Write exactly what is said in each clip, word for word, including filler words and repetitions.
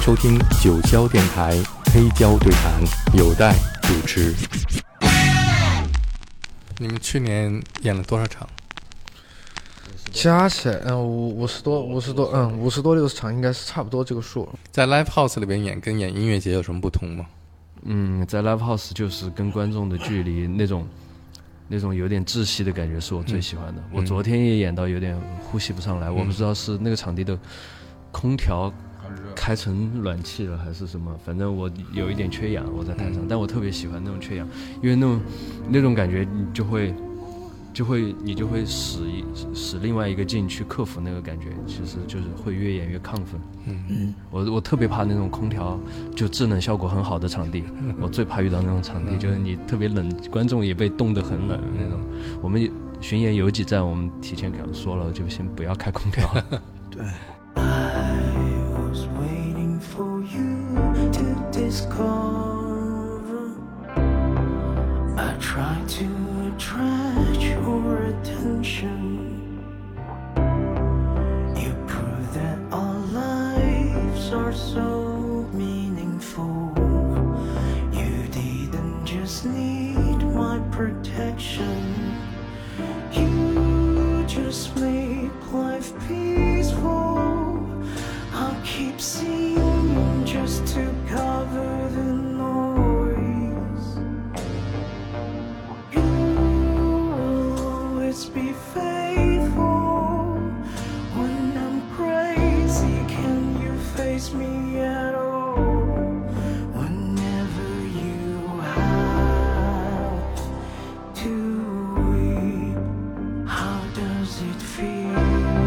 收听九霄电台黑胶对谈，有待主持。你们去年演了多少场？ 加起来，嗯，五五十多，五十多，嗯，五十多六十场，应该是差不多这个数。 在 live house 里边演跟演音乐节有什么不同吗？ 嗯，在 live house 就是跟观众的距离那种那种有点窒息的感觉是我最喜欢的、嗯、我昨天也演到有点呼吸不上来、嗯、我不知道是那个场地的空调开成暖气了还是什么，反正我有一点缺氧，我在台上、嗯、但我特别喜欢那种缺氧，因为那种那种感觉你就会就会你就会使使另外一个劲去克服那个感觉，其实就是会越演越亢奋。嗯嗯，我我特别怕那种空调就制冷效果很好的场地，我最怕遇到那种场地，就是你特别冷，观众也被冻得很冷那种。我们巡演有几站我们提前说了，就先不要开空调。 对。 I try to attract your attention. You prove that our lives are so meaningful. You didn't just need my protection. You just make life peaceful. I'll keep singing just to cover the noise. Be faithful when I'm crazy. Can you face me at all? Whenever you have to weep, how does it feel?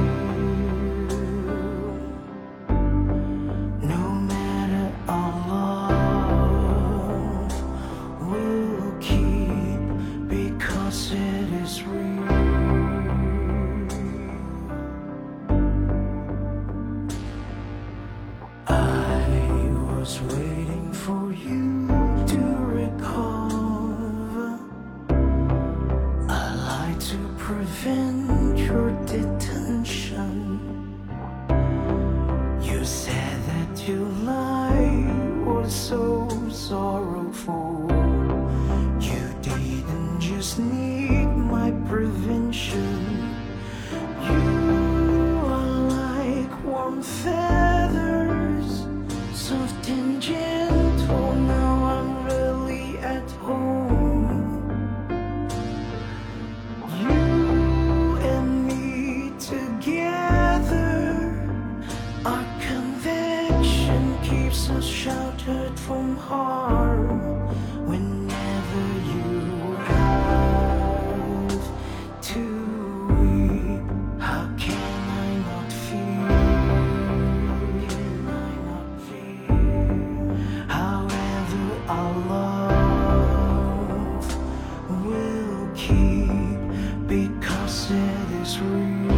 No matter our love will keep, because it is real. Waiting for you to recover. I lied to prevent your detention. You said that your life was so sorrowful. You didn't just need my prevention. You are like warm feathers, soft and gentle. Now I'm really at home. You and me together, our conviction keeps us sheltered from harm. Whenever you have to weep, how can I not feel? Our love will keep, because it is real.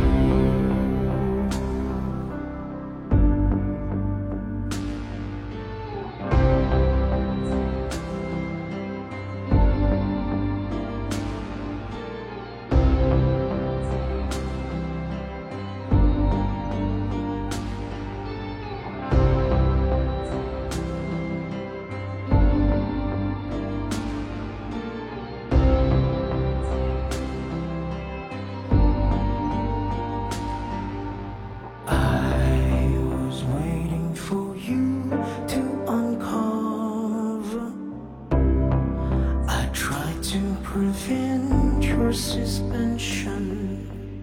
Prevent your suspension.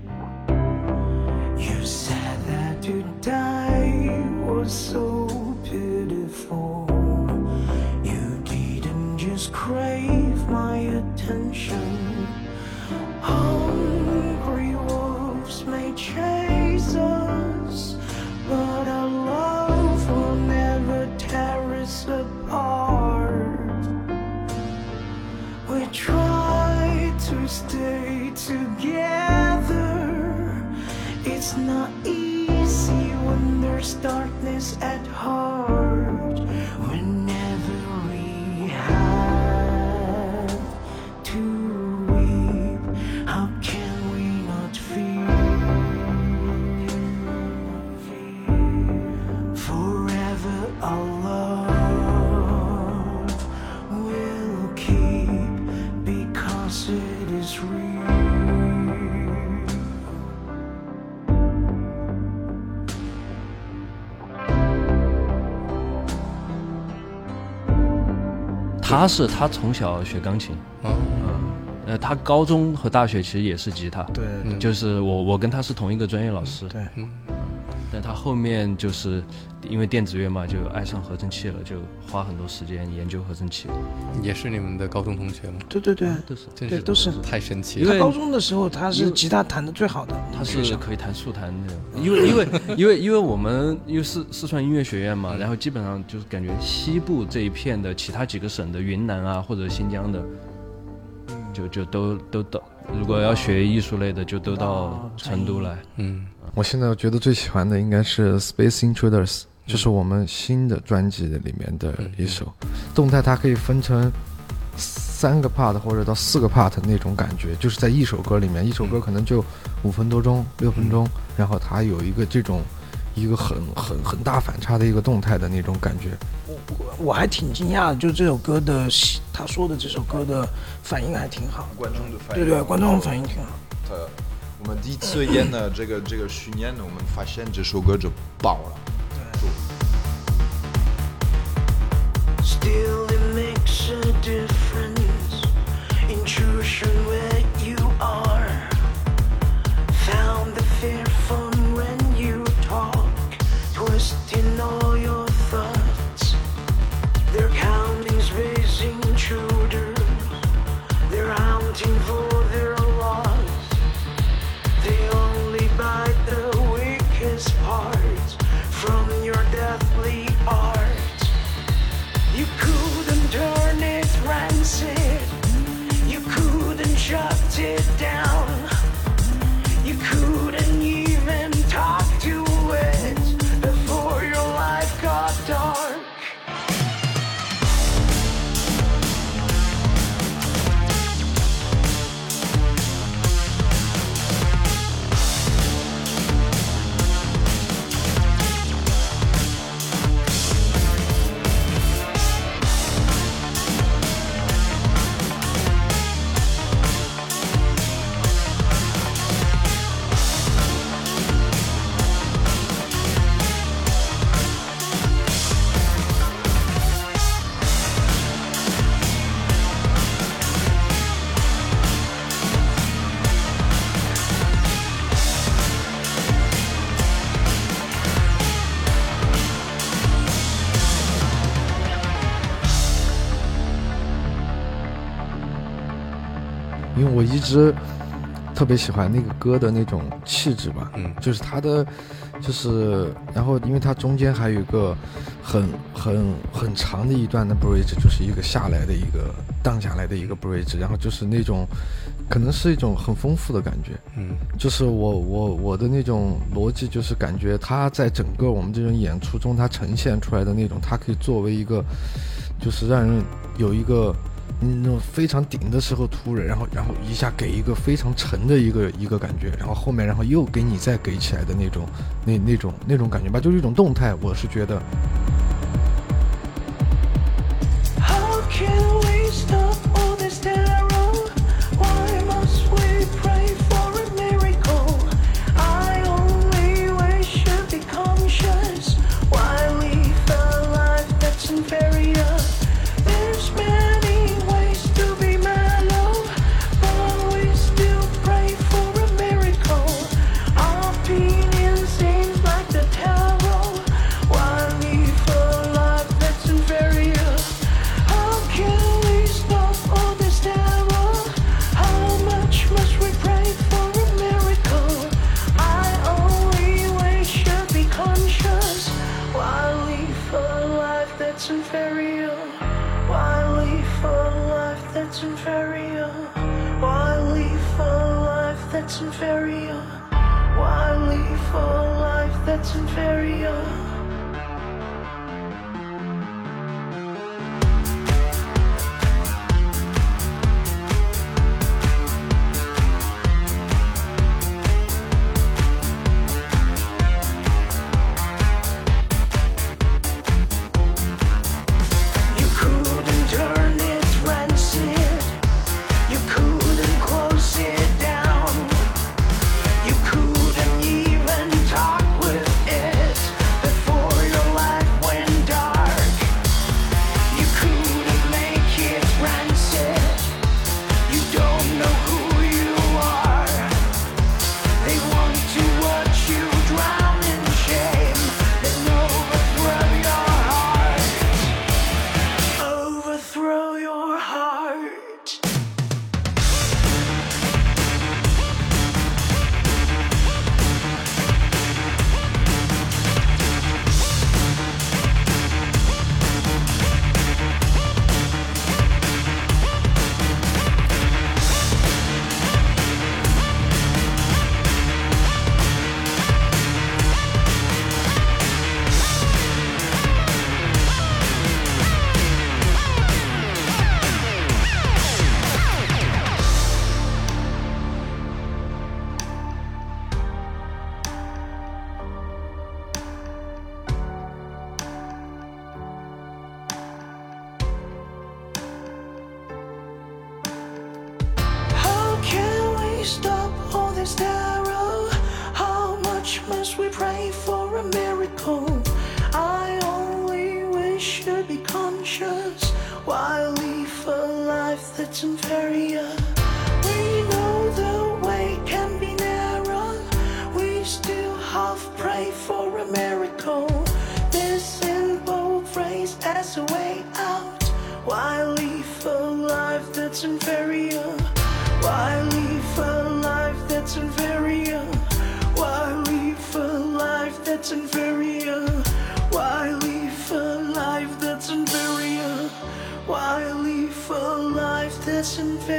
You said that to die was so pitiful. You didn't just crave my attention. Hungry wolves may chase us, but our love will never tear us apart. We try to stay together. It's not easy when there's darkness at heart. Whenever we have to weep, how can we not feel? Forever 他是他从小学钢琴， 哦， 呃，他高中和大学其实也是吉他， 对对就是我我跟他是同一个专业老师， 对， 但他后面就是因为电子乐嘛，就爱上合成器了，就花很多时间研究合成器。 也是你们的高中同学吗？ 对对对， 都是真是对都是太神奇了。 因为他高中的时候他是吉他弹的最好的， 他是可以弹速弹的，因为因为因为因为我们因为四四川音乐学院嘛，然后基本上就是感觉西部这一片的其他几个省的云南啊或者新疆的，就就都都到，如果要学艺术类的就都到成都来。 嗯， 我现在觉得最喜欢的应该是 Space Intruders，就是我们新的专辑里面的一首。动态它可以分成三个 part 或者到四个 part 那种感觉，就是在一首歌里面，一首歌可能就五分多钟、六分钟，然后它有一个这种一个很很很大反差的一个动态的那种感觉。 我还挺惊讶的，就这首歌的他说的这首歌的反应还挺好， 观众的反应， 对对，观众反应挺好。 呃，我们第一次演的这个这个巡演，我们发现这首歌就爆了。 Still it makes a difference. Intrusion where you are. Found the fear from when you talk. Twisting all your thoughts. They're counting space intruders. They're hunting for their loss. They only bite the weakest parts from your deathly art. You couldn't turn it rancid. You couldn't shut it down. You couldn't even talk to it before your life got dark. 因为我一直特别喜欢那个歌的那种气质吧， 嗯就是它的，就是然后因为它中间还有一个很很很长的一段的 bridge， 就是一个下来的一个荡下来的一个 bridge， 然后就是那种可能是一种很丰富的感觉， 嗯， 就是我我我的那种逻辑就是感觉它在整个我们这种演出中，它呈现出来的那种，它可以作为一个，就是让人有一个。那种非常顶的时候突然，然后然后一下给一个非常沉的一个一个感觉，然后后面然后又给你再给起来的那种那那种那种感觉吧，就是一种动态，我是觉得。 How can we stop all this terror? Why must we pray for a miracle? I only wish you'd be conscious. Why live a life that's inferior? There's many ways to be mellow, but we still pray for a miracle. Our opinion seems like the tarot. Why live a life that's inferior? How can we stop all this terror? How much must we pray for a miracle? I only wish you'd be conscious. Why live a life that's inferior? Why live a life that's inferior? Why live a life that's inferior? Why live a life that's inferior? You couldn't turn it rancid. You couldn't close it down. You couldn't even talk with it miracle. I only wish you'd be conscious while I live a life that's inferior. We know the way can be narrow. We still half pray for a miracle. This simple phrase as a way out. Why live a life that's inferior? Why live a life that's inferior? Why live a life that's inferior? Why live a life that's inferior? Why live a life that's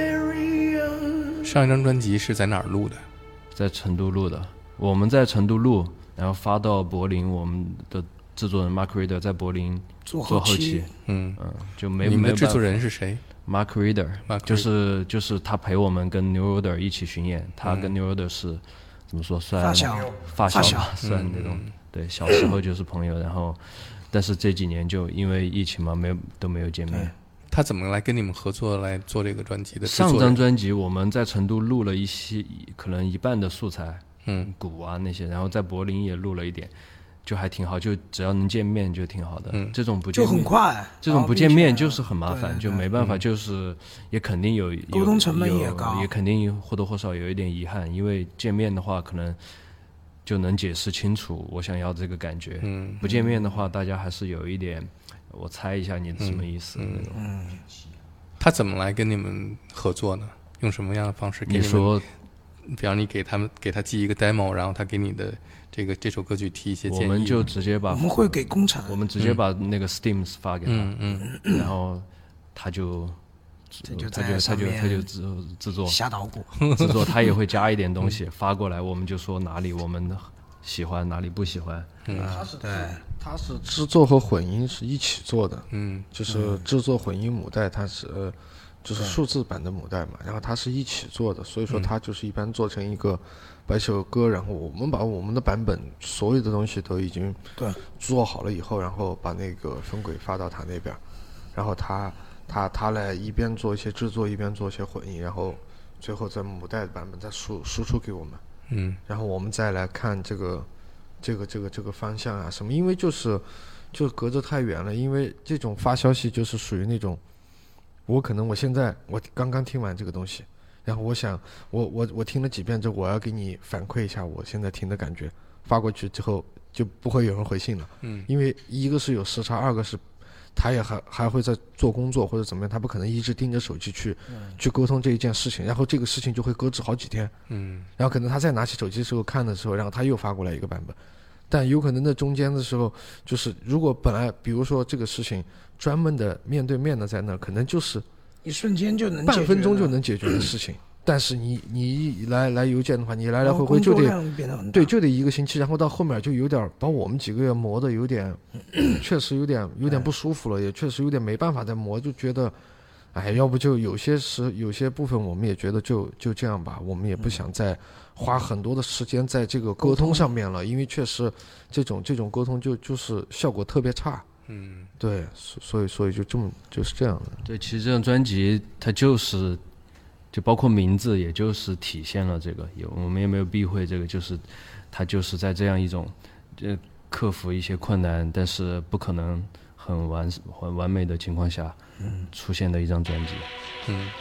inferior? 上一张专辑是在哪儿录的？ 在成都录的，我们在成都录，然后发到柏林，我们的制作人 Mark Reeder 在柏林做后后期嗯嗯，就没你们的制作没办人是谁法 Mark Reeder， Mark 就是就是他陪我们跟 New Order 一起巡演，他跟 New Order 是怎么说算发小发小发小吧，算那种对，小时候就是朋友，然后但是这几年就因为疫情嘛，没有都没有见面。 他怎么来跟你们合作来做这个专辑的制作人？ 上张专辑我们在成都录了一些，可能一半的素材， 嗯， 鼓啊那些，然后在柏林也录了一点，就还挺好，就只要能见面就挺好的。 嗯， 这种不见就面很快， 这种不见面就是很麻烦， 对对对就没办法，就是也肯定有沟通成本有也高也肯定或多或少有一点遗憾，因为见面的话可能就能解释清楚我想要这个感觉， 嗯， 不见面的话大家还是有一点，我猜一下你什么意思、那种。 嗯， 他怎么来跟你们合作呢？用什么样的方式给你们？ 你说， 比方你给他们给他寄一个 demo， 然后他给你的这个这首歌曲提一些建议， 我们就直接把我们会给工厂， 我们直接把那个 Steam 发给他， 嗯嗯， 然后他就这就他就他在上面就他就制制作瞎捣鼓， 制作，他也会加一点东西发过来，我们就说哪里我们喜欢哪里不喜欢。 他是对， 它是制作和混音是一起做的， 嗯， 就是制作混音母带，它是呃，就是数字版的母带嘛，然后它是一起做的，所以说它就是一般做成一个把一首歌，然后我们把我们的版本所有的东西都已经对做好了以后，然后把那个分轨发到他那边，然后他他他来一边做一些制作，一边做一些混音，然后最后在母带的版本再输输出给我们， 嗯， 然后我们再来看这个这个这个这个方向啊什么，因为就是就隔着太远了，因为这种发消息就是属于那种，我可能我现在我刚刚听完这个东西，然后我想我我我听了几遍之后，我要给你反馈一下我现在听的感觉，发过去之后就不会有人回信了， 嗯， 因为一个是有时差，二个是他也还还会在做工作或者怎么样，他不可能一直盯着手机去、嗯、去沟通这一件事情，然后这个事情就会搁置好几天， 嗯， 然后可能他再拿起手机的时候看的时候，然后他又发过来一个版本，但有可能那中间的时候，就是如果本来比如说这个事情专门的面对面的在那儿，可能就是一瞬间就能半分钟就能解决的事情。但是你你来来邮件的话，你来来回回就得对就得一个星期，然后到后面就有点把我们几个月磨的有点，确实有点有点不舒服了，也确实有点没办法再磨，就觉得，哎，要不就有些时有些部分我们也觉得就就这样吧，我们也不想再花很多的时间在这个沟通上面了，因为确实这种这种沟通就就是效果特别差。 嗯， 对，所以所以就这么就是这样的。 对，其实这张专辑它就是。就包括名字，也就是体现了这个，有我们也没有避讳这个，就是他就是在这样一种，呃，克服一些困难，但是不可能很完很完美的情况下，嗯，出现的一张专辑， 嗯。嗯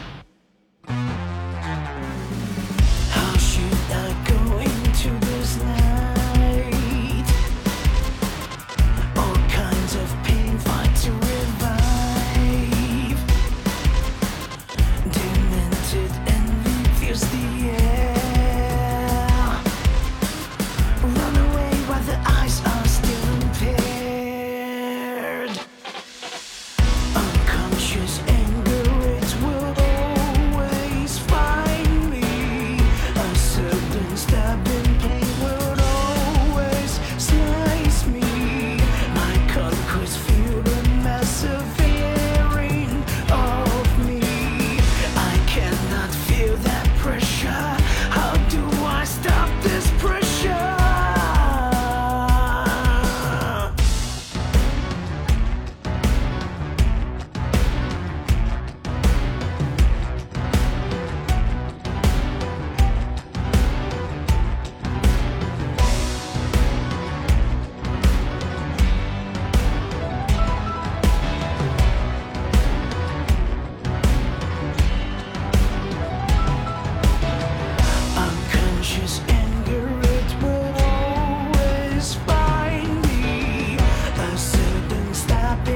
How should I go into this life?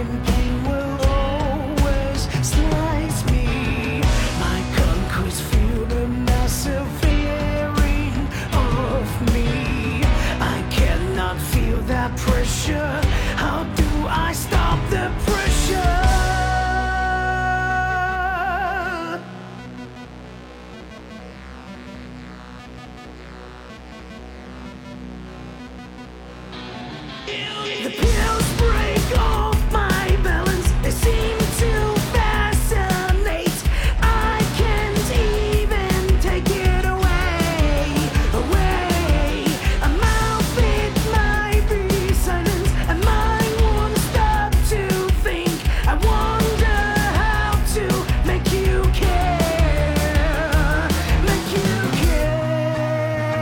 and pain will always slice me. My concrete feel the massive fearing of me. I cannot feel that pressure. How do I stop the pressure? The pills break off my balance. They seem to fascinate. I can't even take it away, away. A mouth it might be silence, and mine won't stop to think. I wonder how to make you care, make you care.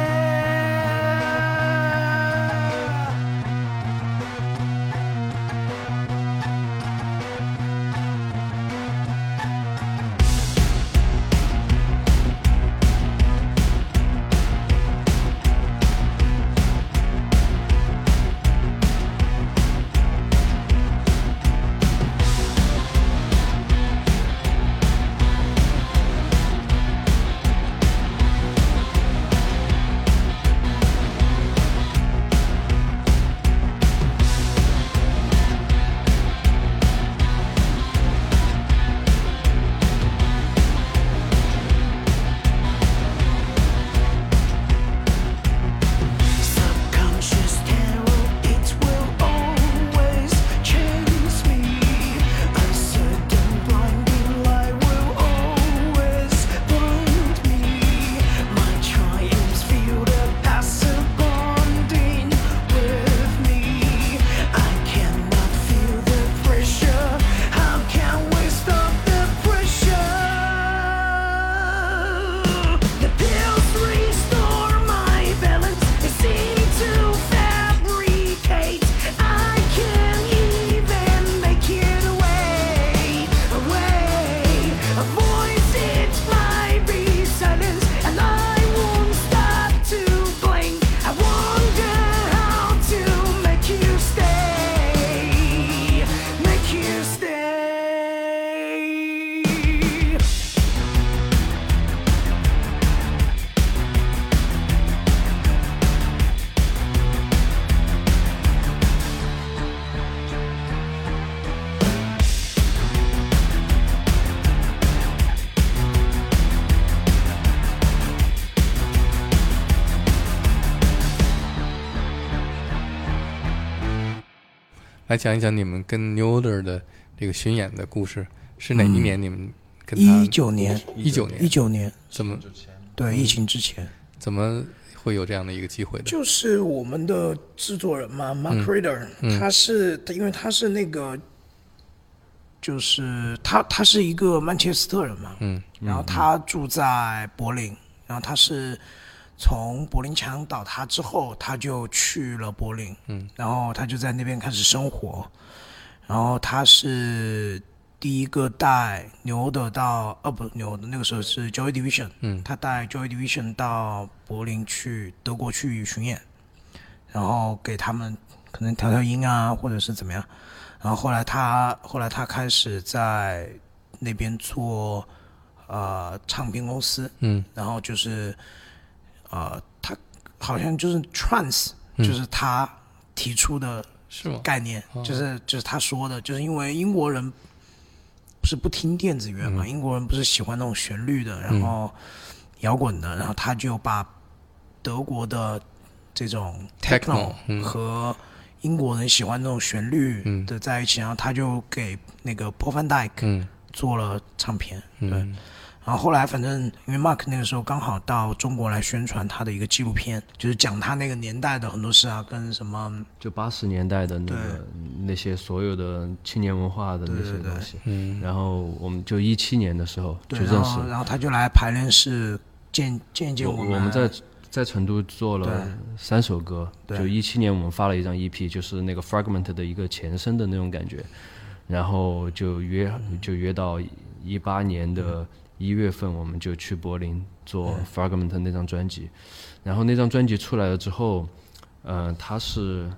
Subconscious terror, it will always chase me. A certain blinding light will always blind me. My triumphs feel the passive bonding with me. I cannot feel the pressure. How can we stop the pressure? The pills restore my balance. They seem to fabricate. I can't even make it away, away. A voice it might be silence, and I won't stop to blink. I wonder how to make you stay, make you stay. 来讲一讲你们跟 New Order 的这个巡演的故事，是哪一年你们跟他？ 一九年， 一九年， 一九年， 怎么对，疫情之前， 怎么会有这样的一个机会的？ 就是我们的制作人嘛，Mark Reader，、他是他，因为他是那个，就是他他是一个曼彻斯特人嘛， 嗯， 然后他住在柏林，然后他是从柏林墙倒塌之后，他就去了柏林，嗯，然后他就在那边开始生活，然后他是第一个带牛的到，呃，不，牛的那个时候是 Joy Division，嗯，他带 Joy Division 到柏林去德国去巡演，然后给他们可能调调音啊，或者是怎么样，然后后来他后来他开始在那边做呃唱片公司，嗯，然后就是呃他好像就是 trance，、嗯、就是他提出的是吗？ 概念，就是就是他说的，就是因为英国人不是不听电子乐嘛，嗯、英国人不是喜欢那种旋律的，然后摇滚的，然后他就把德国的这种 techno 和英国人喜欢那种旋律的在一起，然后他就给那个 Paul van Dyk 做了唱片，对。然后后来反正因为 Mark 那个时候刚好到中国来宣传他的一个纪录片，就是讲他那个年代的很多事啊，跟什么就八十年代的那个那些所有的青年文化的那些东西。对对对嗯，然后我们就一七年的时候就认识， 然后然后他就来排练室见见见我们。 我们在在成都做了三首歌，就一七年我们发了一张 E P， 就是那个 Fragment 的一个前身的那种感觉，然后就约就约到一八年的一月份，我们就去柏林做 Fragment 那张专辑，然后那张专辑出来了之后，呃，它是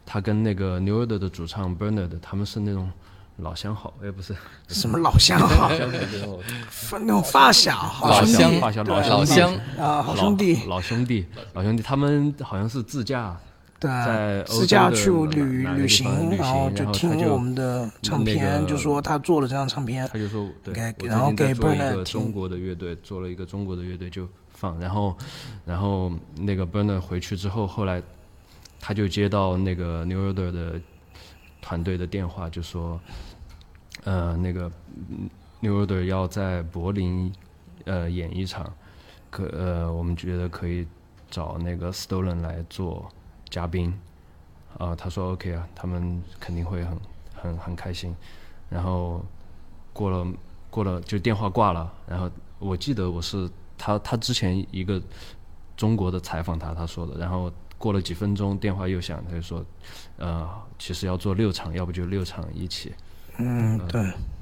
他跟那个 New Order 的主唱 Bernard 他们是那种老相好，哎不是什么老相好，那种发小、好兄弟、 发小、老老乡啊，好兄弟， 老兄弟、老兄弟，他们好像是自驾。 对， 在欧洲的自驾去旅哪个地旅行， 方旅行然后就然后他就听我们的唱片， 那个就说他做了这张唱片， 他就说，对， 给我然后给最近在做一 Bernard 个听中国的乐队，做了一个中国的乐队就放，然后，然后那个 Bernard 回去之后，后来他就接到那个 New Order 的团队的电话，就说，呃，那个 New Order 要在柏林呃演一场，可呃我们觉得可以找那个 Stolen 来做嘉宾。啊、呃，他说 OK 啊，他们肯定会很很很开心。然后过了过了就电话挂了，然后我记得我是他他之前一个中国的采访他他说的，然后过了几分钟电话又响，他就说，呃，其实要做六场，要不就六场一起。 嗯，对。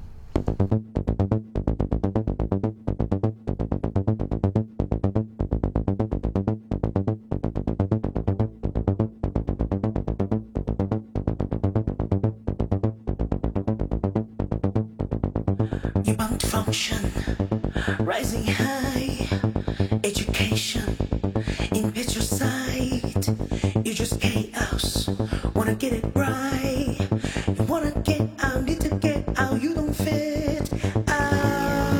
You bound to function, rising high, education, in picture sight. You just chaos, wanna get it right. You wanna get out, need to get out, you don't fit out.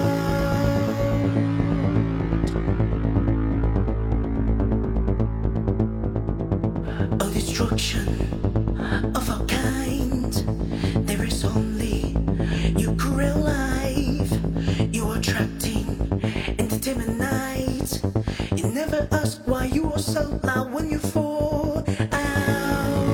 Oh, destruction of our kind, there is only you could realize you are trapped in entertainment night. You never ask why you are so loud when you fall out.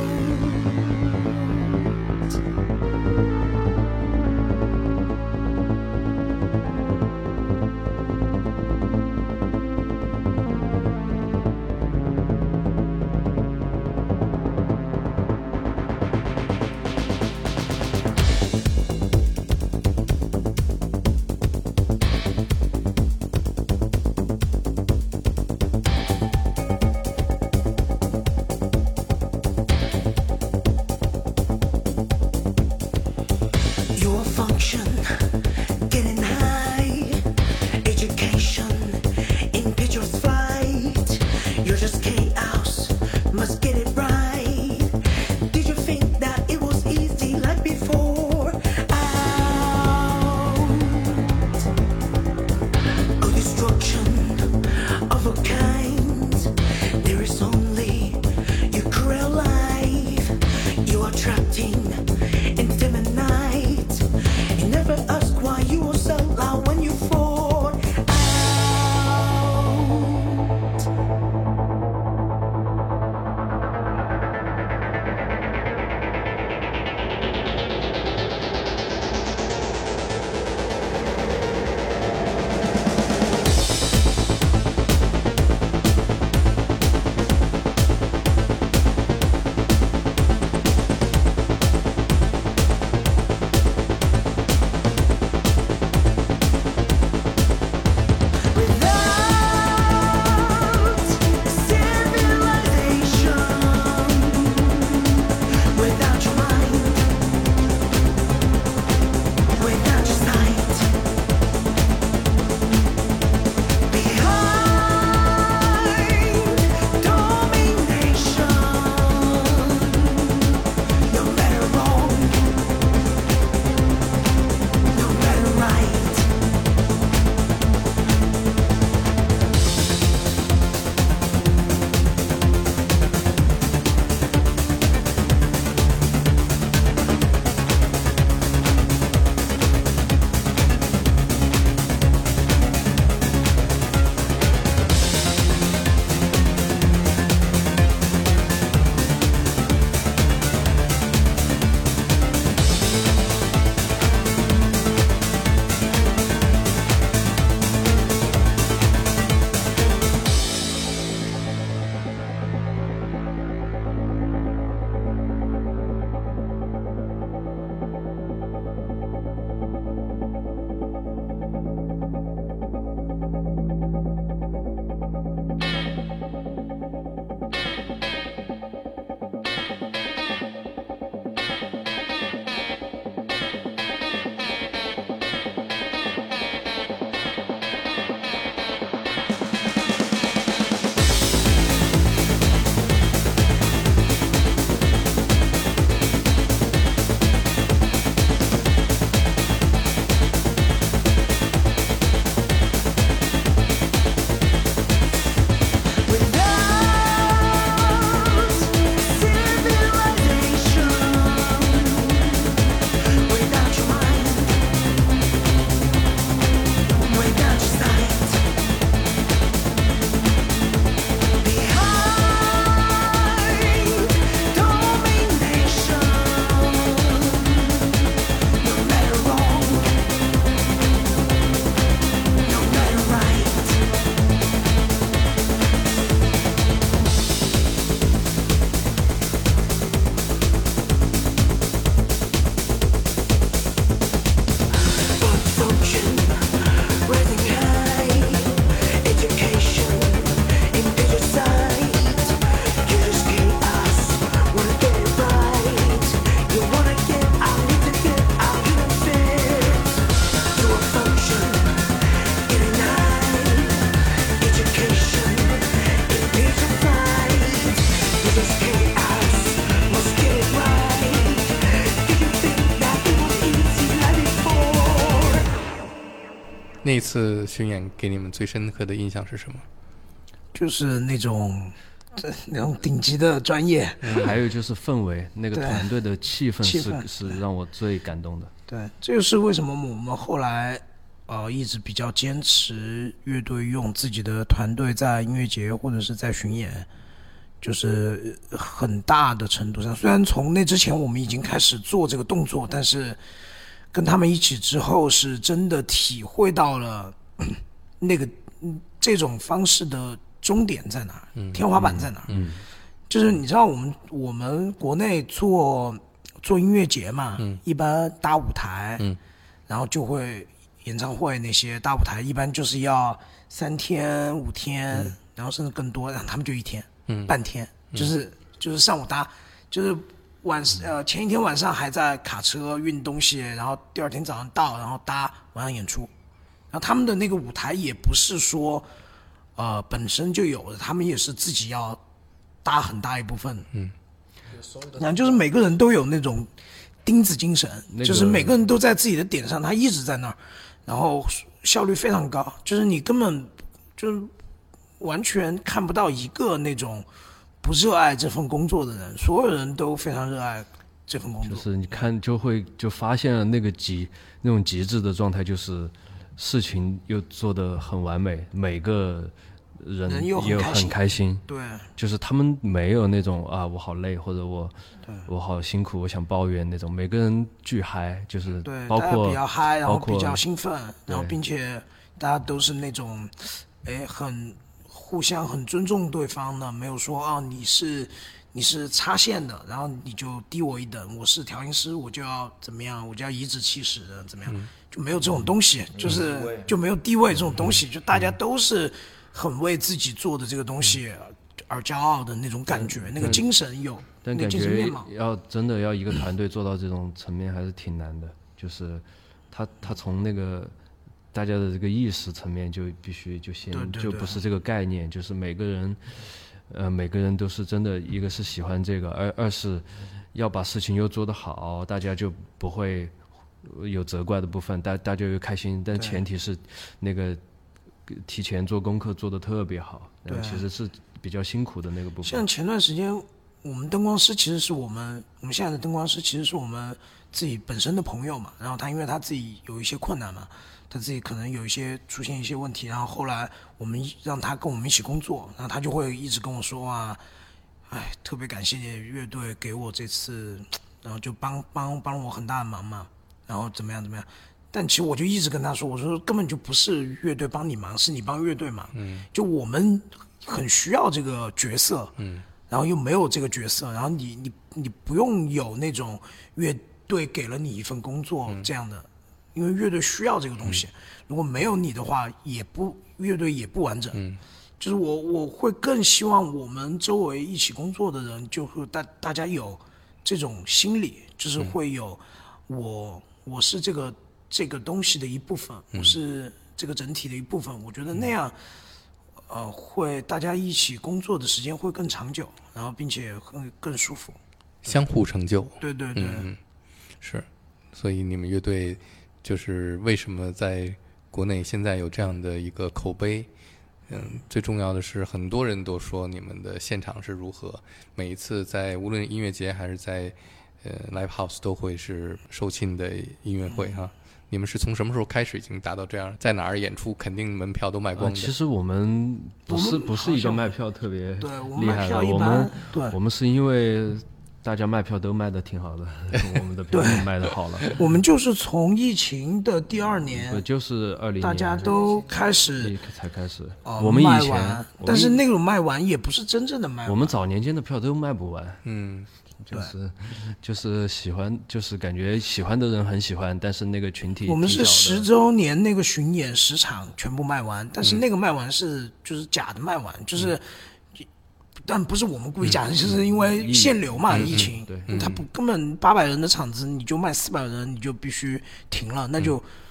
那次巡演给你们最深刻的印象是什么？ 就是那种那种顶级的专业， 嗯、还有就是氛围，那个对团队的气氛是气氛是让我最感动的。 对，这就是为什么我们后来呃一直比较坚持乐队用自己的团队在音乐节或者是在巡演，就是很大的程度上，虽然从那之前我们已经开始做这个动作，但是跟他们一起之后，是真的体会到了那个这种方式的终点在哪儿，嗯、天花板在哪儿。 嗯， 就是你知道我们我们国内做做音乐节嘛， 嗯、 一般搭舞台， 嗯、 然后就会演唱会那些大舞台，一般就是要三天五天，嗯、然后甚至更多，然后他们就一天。 嗯、 半天，就是就是上午搭，就是晚呃前一天晚上还在卡车运东西，然后第二天早上到，然后搭晚上演出。然后他们的那个舞台也不是说呃本身就有的，他们也是自己要搭很大一部分。 嗯， 然后就是每个人都有那种钉子精神， 那个、 就是每个人都在自己的点上，他一直在那儿，然后效率非常高，就是你根本就是完全看不到一个那种不热爱这份工作的人，所有人都非常热爱这份工作。 就是你看就会就发现了那个极那种极致的状态，就是事情又做得很完美，每个人人也又很很开心。 对， 就是他们没有那种啊我好累或者我我好辛苦我想抱怨那种，每个人巨嗨，就是对， 包括大家比较嗨，然后包括比较兴奋，然后并且大家都是那种哎很互相很尊重对方的，没有说啊你是你是插线的，然后你就低我一等，我是调音师，我就要怎么样，我就要颐指气使的怎么样，嗯、就没有这种东西，就是就没有地位这种东西，就大家都是很为自己做的这个东西而骄傲的那种感觉，那个精神有， 但感觉要真的要一个团队做到这种层面还是挺难的，就是他他从那个大家的这个意识层面就必须就先对对对就不是这个概念，就是每个人呃每个人都是真的，一个是喜欢这个，二二是要把事情又做得好，大家就不会有责怪的部分，大大家又开心，但前提是那个提前做功课做得特别好， 对， 其实是比较辛苦的那个部分。 像前段时间我们灯光师其实是我们我们现在的灯光师其实是我们自己本身的朋友嘛，然后他因为他自己有一些困难嘛，他自己可能有一些出现一些问题，然后后来我们让他跟我们一起工作，然后他就会一直跟我说啊，哎，特别感谢乐队给我这次，然后就帮帮帮我很大的忙嘛，然后怎么样怎么样。但其实我就一直跟他说，我说根本就不是乐队帮你忙，是你帮乐队忙。嗯，就我们很需要这个角色，嗯，然后又没有这个角色，然后你你你不用有那种乐队给了你一份工作这样的，嗯、因为乐队需要这个东西。嗯、如果没有你的话，也不乐队也不完整。嗯，就是我我会更希望我们周围一起工作的人，就会大大家有这种心理，就是会有我我是这个。这个东西的一部分，我是这个整体的一部分，我觉得那样，呃，会大家一起工作的时间会更长久，然后并且会更舒服， 相互成就。 对对对， 嗯，是，所以你们乐队就是为什么在国内现在有这样的一个口碑？嗯，最重要的是，很多人都说你们的现场是如何，每一次在无论音乐节还是在呃 live house 都会是售罄的音乐会哈。嗯你们是从什么时候开始已经达到这样？在哪儿演出肯定门票都卖光的。 呃、其实我们不是不是一个卖票特别厉害的， 我们我们是因为大家卖票都卖的挺好的，我们的票卖的好了。 我们就是从疫情的第二年， 就是二零年， 大家都开始才开始。 呃、 我们以前， 但是那种卖完也不是真正的卖完。 我们早年间的票都卖不完。 嗯。 就是就是喜欢，就是感觉喜欢的人很喜欢，但是那个群体我们是十周年那个巡演十场全部卖完，但是那个卖完是就是假的卖完，嗯、就是、嗯、但不是我们故意假的，嗯、就是因为限流嘛，嗯、疫情， 对， 他不根本八百人的场子你就卖四百人，你就必须停了，那就、嗯、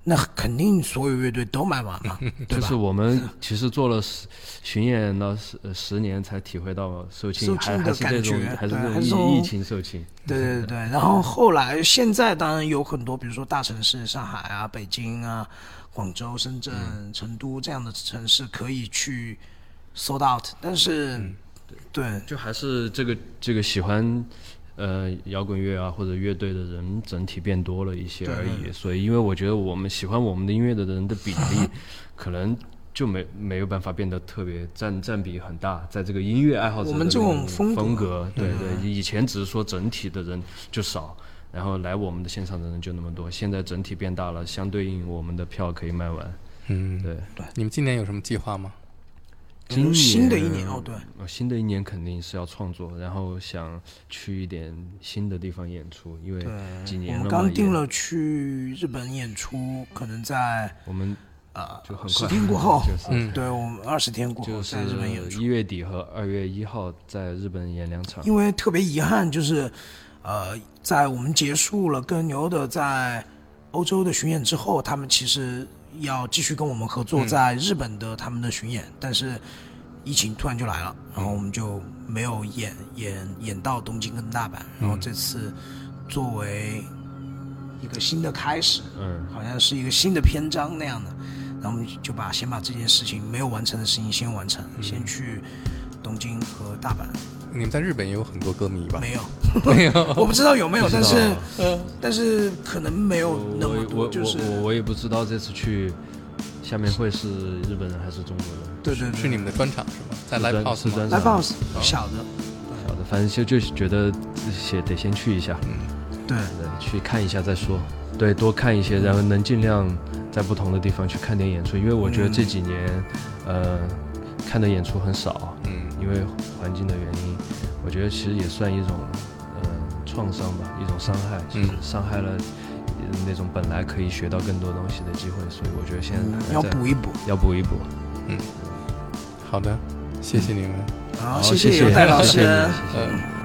那肯定所有乐队都卖完了，对吧？ 就是我们其实做了十巡演了十呃十年，才体会到售罄， 售罄的还还是这感种觉还是这对还是这种种疫疫情售罄。 对对对，然后后来现在当然有很多，比如说大城市，上海啊、北京啊、广州、深圳、 嗯成都这样的城市可以去 sold out， 但是、 嗯对就还是这个这个喜欢呃摇滚乐啊或者乐队的人整体变多了一些而已。所以因为我觉得我们喜欢我们的音乐的人的比例可能就没没有办法变得特别占占比很大，在这个音乐爱好者的我们这种风格风格，对对，以前只是说整体的人就少，然后来我们的现场的人就那么多，现在整体变大了，相对应我们的票可以卖完。 嗯， 对。 你们今年有什么计划吗？ 今年新的一年哦，对， 呃新的一年肯定是要创作，然后想去一点新的地方演出，因为几我年了嘛。 们刚定也了去日本演出，可能在我们呃就很快十天过后， 就是嗯对我们二十天过后就是在日本演出一。月底和二月一号在日本演两场。 因为特别遗憾，就是呃，在我们结束了跟牛的在欧洲的巡演之后，他们其实要继续跟我们合作在日本的他们的巡演，但是疫情突然就来了，然后我们就没有演演演到东京跟大阪，然后这次作为一个新的开始， 嗯， 好像是一个新的篇章那样的，然后我们就把先把这件事情没有完成的事情先完成，先去东京和大阪。 你们在日本也有很多歌迷吧？ 没有， 没有， 我不知道有没有，但是嗯但是可能没有那么多， 我我就是我我我也不知道这次去下面会是日本人还是中国人。 对对对， 是你们的专场是吗？在是 Live 专 House 吗是专场 Live House 小的， 好的，反正就就觉得先得先去一下， 对对，去看一下再说。对，多看一些，然后能尽量在不同的地方去看点演出，因为我觉得这几年，呃，看的演出很少， 嗯， 因为环境的原因，我觉得其实也算一种，呃，创伤吧，一种伤害，其实伤害了呃那种本来可以学到更多东西的机会，所以我觉得现在还要在补一补。 要补一补。 好的，谢谢你们。 好， 好谢谢谢有戴老师谢谢你。谢谢呃，